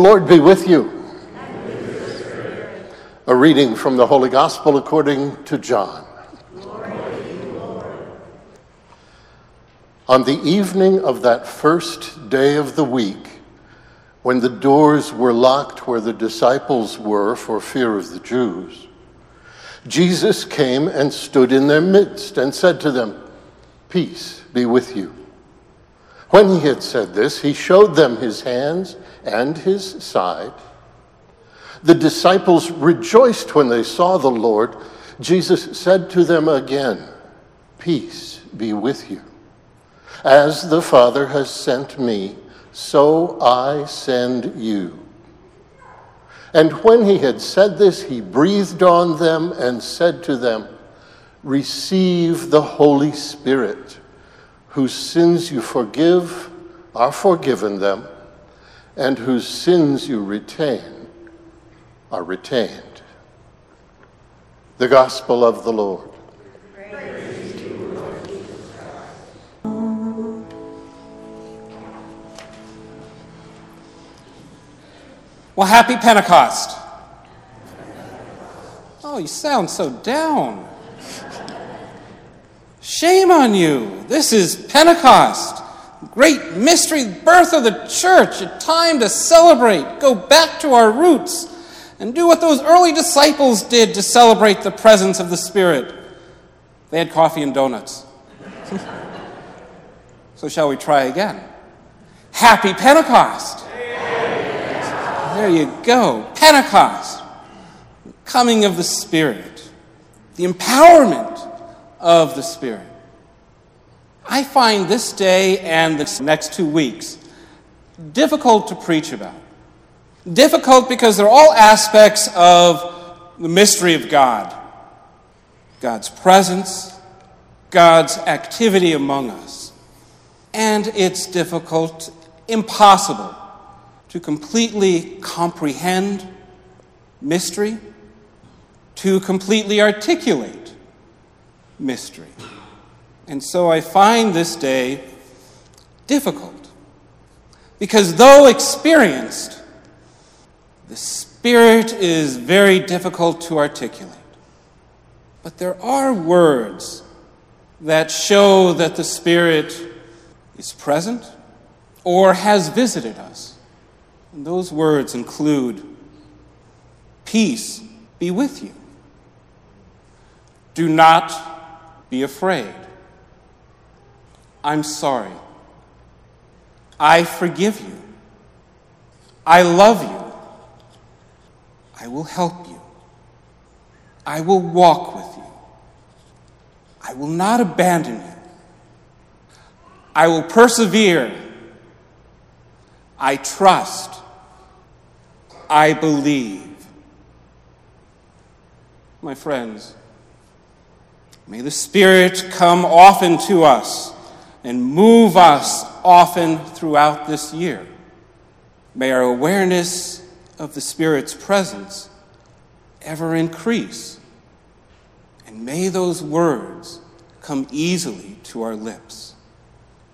Lord be with you. A reading from the Holy Gospel according to John. On the evening of that first day of the week, when the doors were locked where the disciples were for fear of the Jews, Jesus came and stood in their midst and said to them, "Peace be with you." When he had said this, he showed them his hands and his side. The disciples rejoiced when they saw the Lord. Jesus said to them again, "Peace be with you. As the Father has sent me, so I send you." And when he had said this, he breathed on them and said to them, "Receive the Holy Spirit. Whose sins you forgive are forgiven them, and whose sins you retain are retained." The Gospel of the Lord. Praise to you, Lord Jesus Christ. Well, happy Pentecost. Oh, you sound so down. Shame on you. This is Pentecost. Great mystery, birth of the church. A time to celebrate, go back to our roots, and do what those early disciples did to celebrate the presence of the Spirit. They had coffee and donuts. So shall we try again? Happy Pentecost. There you go. Pentecost. The coming of the Spirit. The empowerment of the Spirit. I find this day and the next 2 weeks difficult to preach about. Difficult because they're all aspects of the mystery of God. God's presence, God's activity among us. And it's difficult, impossible, to completely comprehend mystery, to completely articulate mystery. And so I find this day difficult, because though experienced, the Spirit is very difficult to articulate. But there are words that show that the Spirit is present or has visited us. And those words include, "Peace be with you. Do not be afraid. I'm sorry. I forgive you. I love you. I will help you. I will walk with you. I will not abandon you. I will persevere. I trust. I believe." My friends, may the Spirit come often to us and move us often throughout this year. May our awareness of the Spirit's presence ever increase. And may those words come easily to our lips.